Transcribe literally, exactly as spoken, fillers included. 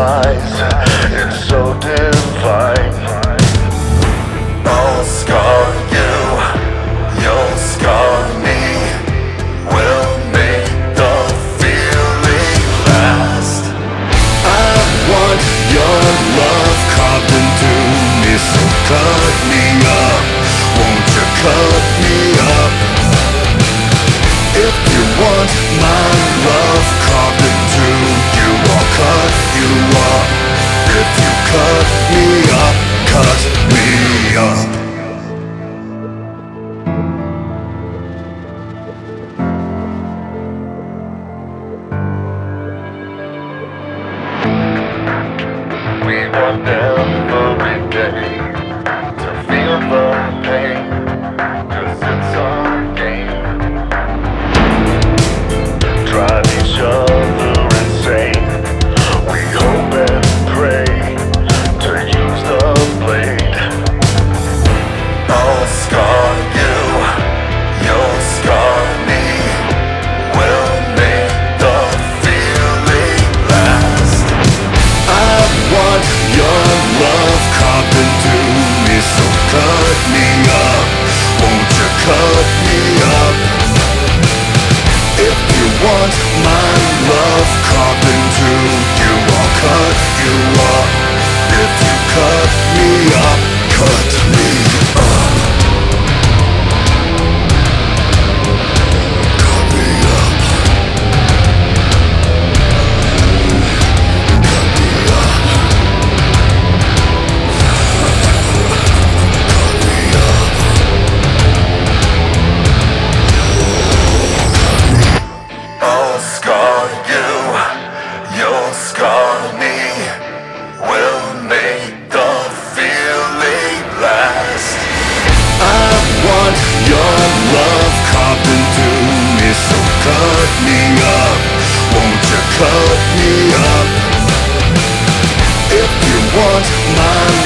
lies, it's so divine. I'll scar you, you'll scar me. We'll make the feeling last. I want your love carved into me, so cut me up, won't you cut me up? If you want my love carved into you, I'll cut you up. If you cut me up, cut me up. We want every day to feel the pain, 'cause it's our game. Drive each other insane. We hope and pray to use the blade. I'll scar you, you'll scar me. We'll make the feeling last. I want your love carved into me, so cut me up, won't you cut me up? If you want my love carved into you, I'll cut you up. If you cut me up, cut me up. Cut me up. Cut me up. Cut me up. I'll scar you, you'll scar me. We'll make the feeling last. I want your love carved into me, so cut me up, won't you cut me up? If you want my